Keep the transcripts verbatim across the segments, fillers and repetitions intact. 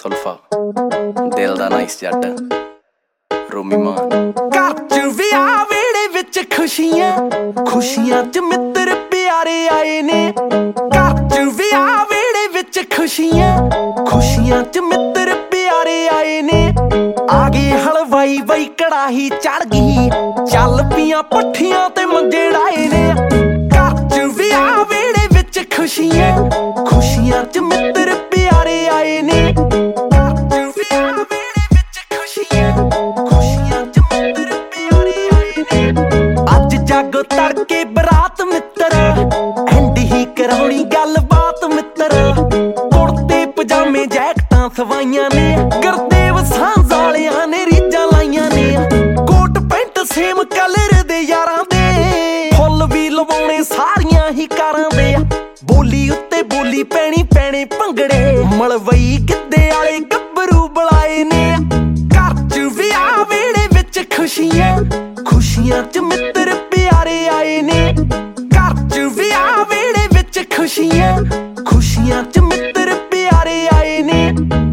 ਸੁਲਫਾ ਦਿਲ ਦਾ ਨਾਈਸ ਜੱਟ ਰੋਮੀ ਮਾਨ। ਘਰ ਚ ਵਿਆਹ ਵੇੜੇ ਵਿੱਚ ਖੁਸ਼ੀਆਂ ਖੁਸ਼ੀਆਂ ਚ ਮਿੱਤਰ ਪਿਆਰੇ ਆਏ ਨੇ। ਘਰ ਚ ਵਿਆਹ ਵੇੜੇ ਵਿੱਚ ਖੁਸ਼ੀਆਂ ਖੁਸ਼ੀਆਂ ਚ ਮਿੱਤਰ ਪਿਆਰੇ ਆਏ ਨੇ। ਆ ਗਈ ਹਲਵਾਈ ਬਈ ਕੜਾਹੀ ਚੜ ਗਈ ਚੱਲ ਪੀਆਂ ਪੱਠੀਆਂ ਤੇ ਮੰਜੇ ਡਾਏ ਨੇ। ਘਰ ਚ ਵਿਆਹ ਵੇੜੇ ਵਿੱਚ ਖੁਸ਼ੀਆਂ ਖੁਸ਼ੀਆਂ ਚ ਮਿੱਤਰ ਪਿਆਰੇ ਆਏ ਨੇ। ਘਰ ਚ ਵਿਆਹ ਵੇੜੇ ਵਿੱਚ ਖੁਸ਼ੀਆਂ ਖੁਸ਼ੀਆਂ ਚ ਮਿੱਤਰ ਪਿਆਰੇ ਆਏ ਨੇ। ਅੱਜ ਜਾਗੋ ਤੜਕੇ ਬਰਾਤ ਮਿੱਤਰ ਐਂਡ ਹੀ ਕਰਾਉਣੀ ਗੱਲਬਾਤ ਮਿੱਤਰ। ਕੁੜਤੇ ਪਜਾਮੇ ਜੈਕਟਾਂ ਸਵਾਈਆਂ ਨੇ ਗੁਰਦੇਵ ਸਾਂਝ ਵਾਲਿਆਂ ਨੇ ਰੀਝਾਂ ਲਾਈਆਂ ਨੇ। ਕੋਟ ਪੈਂਟ ਸੇਮ ਕਲਰ ਦੇ ਯਾਰਾਂ ਦੇ ਫੁੱਲ ਵੀ ਲਵਾਉਣੇ ਸਾਰੀਆਂ ਹੀ ਕਾਰਾਂ ਦੇ। ਬੋਲੀ ਉੱਤੇ ਬੋਲੀ ਪੈਣੀ ਪੈਣੇ ਭੰਗੜੇ ਮਲਵਈ ਗਿੱਧੇ ਵਾਲੇ ਗੱਭਰੂ ਬੁਲਾਏ ਨੇ। ਘਰ ਚ ਵਿਆਹ ਵੇੜੇ ਵਿੱਚ ਖੁਸ਼ੀਆਂ ਖੁਸ਼ੀਆਂ ਚ ਮਿੱਤਰ ਪਿਆਰੇ ਆਏ ਨੇ। ਘਰ ਚ ਵਿਆਹ ਵੇੜੇ ਵਿੱਚ ਖੁਸ਼ੀਆਂ ਖੁਸ਼ੀਆਂ ਚ ਮਿੱਤਰ ਪਿਆਰੇ ਆਏ ਨੇ।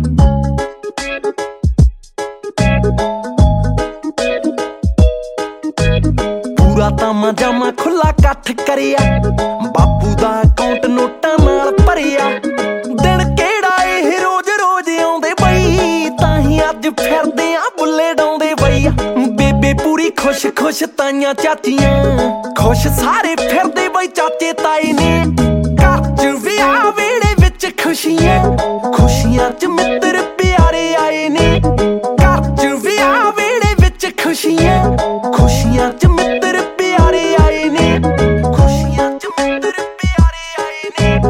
ਪੂਰਾ ਤਾਮਾ ਜਾਮਾ ਖੁੱਲਾ ਇਕੱਠ ਕਰਿਆ ਬਾਪੂ ਦਾ ਅਕਾਊਂਟ ਨੋਟਾਂ ਨਾਲ ਭਰਿਆ। ਦਿਨ ਕਿਹੜਾ ਇਹ ਰੋਜ਼ ਰੋਜ਼ ਆਉਂਦੇ ਬਈ ਤਾਂ ਹੀ ਅੱਜ ਫਿਰਦੇ ਆ ਬੁੱਲੇ ਡਾਉਂਦੇ ਬਈ। ਬੇਬੇ ਪੂਰੀ ਖੁਸ਼ ਖੁਸ਼ ਤਾਈਆਂ ਚਾਚੀਆਂ ਖੁਸ਼ ਸਾਰੇ ਫਿਰਦੇ ਬਈ ਚਾਚੇ ਤਾਏ ਨੇ। ਘਰ ਚ ਵਿਆਹ ਵੇੜੇ ਵਿੱਚ ਖੁਸ਼ੀਆਂ ਖੁਸ਼ੀਆਂ ਚ ਮਿੱਤਰ ਪਿਆਰੇ ਆਏ ਨੇ। ਘਰ ਚ ਵਿਆਹ ਵੇੜੇ ਵਿੱਚ ਖੁਸ਼ੀਆਂ ਖੁਸ਼ੀਆਂ ਚ ਮਿੱਤਰ ਪਿਆਰੇ ਆਏ ਨੇ। ਖੁਸ਼ੀਆਂ ਚ ਮਿੱਤਰ ਪਿਆਰੇ ਆਏ ਨੇ।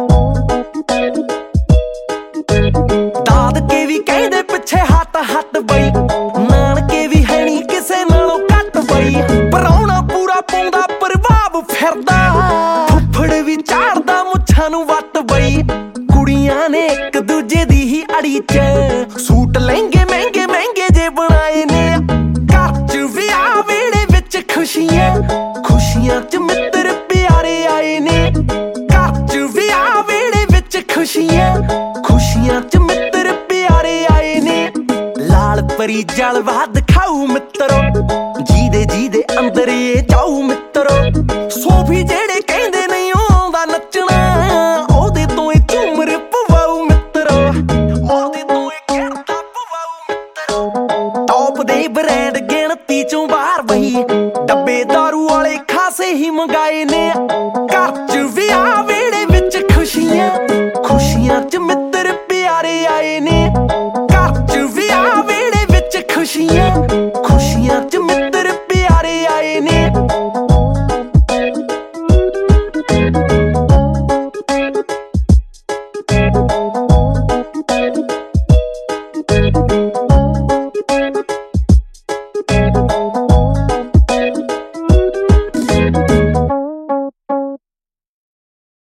ਦਾਦਕੇ ਵੀ ਕਹਿੰਦੇ ਪਿੱਛੇ ਹੱਟ ਹੱਟ ਬਈ ਨਾਨਕੇ ਵੀ ਹੈ ਨੀ ਕਿਸੇ ਨਾਲੋਂ ਘੱਟ ਬਈ। ਪਰਾਉਣਾ ਪੂਰਾ ਪਾਉਂਦਾ ਪ੍ਰਭਾਵ ਫਿਰਦਾ ਫੁੱਫੜ ਵੀ ਝਾੜਦਾ ਮੁੱਛਾਂ ਨੂੰ ਵੱਟ ਬਈ। ਕੁੜੀਆਂ ਨੇ ਇੱਕ ਦੂਜੇ ਦੀ ਹੀ ਅੜੀ ਚ ਸੂਟ ਲਹਿੰਗੇ ਮਹਿੰਗੇ ਮਹਿੰਗੇ ਜੇ ਬਣਾਏ ਨੇ। ਘਰ ਚ ਵਿਆਹ ਵੇੜੇ ਵਿੱਚ ਖੁਸ਼ੀਆਂ ਖੁਸ਼ੀਆਂ ਚ ਮਿੱਤਰ ਪਿਆਰੇ ਆਏ ਨੇ। ਘਰ ਚ ਵਿਆਹ ਵੇੜੇ ਵਿੱਚ ਖੁਸ਼ੀਆਂ ਖੁਸ਼ੀਆਂ ਚ ਮਿੱਤਰ ਪਿਆਰੇ ਆਏ ਨੇ। ਲਾਲ ਪਰੀ ਜਲਵਾ ਦਿਖਾਊ ਮਿੱਤਰੋ ਜੀਦੇ ਜੀਦੇ ਅੰਦਰ ਇਹ ਜਾਊ ਮਿੱਤਰੋ। ਸੋਫੀ ਜਿਹੜੇ ਕਹਿੰਦੇ ਨਹੀਂ ਆਉਂਦਾ ਨੱਚਣਾ ਉਹਦੇ ਤੋਂ ਇਹ ਝੂਮਰ ਪਵਾਊ ਮਿੱਤਰੋ। ਉਹਦੇ ਤੋਂ ਇਹ ਖੇਡਦਾ ਪਵਾਊ ਮਿੱਤਰੋ। ਟੌਪ ਦੇ ਬ੍ਰਾਂਡ ਗਿਣਤੀ ਚੋਂ ਬਾਹਰ ਬਈ ਡੱਬੇ ਦਾਰੂ ਵਾਲੇ ਖਾਸੇ ਹੀ ਮੰਗਾਏ ਨੇ। ਘਰ ਚ ਵਿਆਹ ਵੇੜੇ ਵਿੱਚ ਖੁਸ਼ੀਆਂ ਖੁਸ਼ੀਆਂ ਚ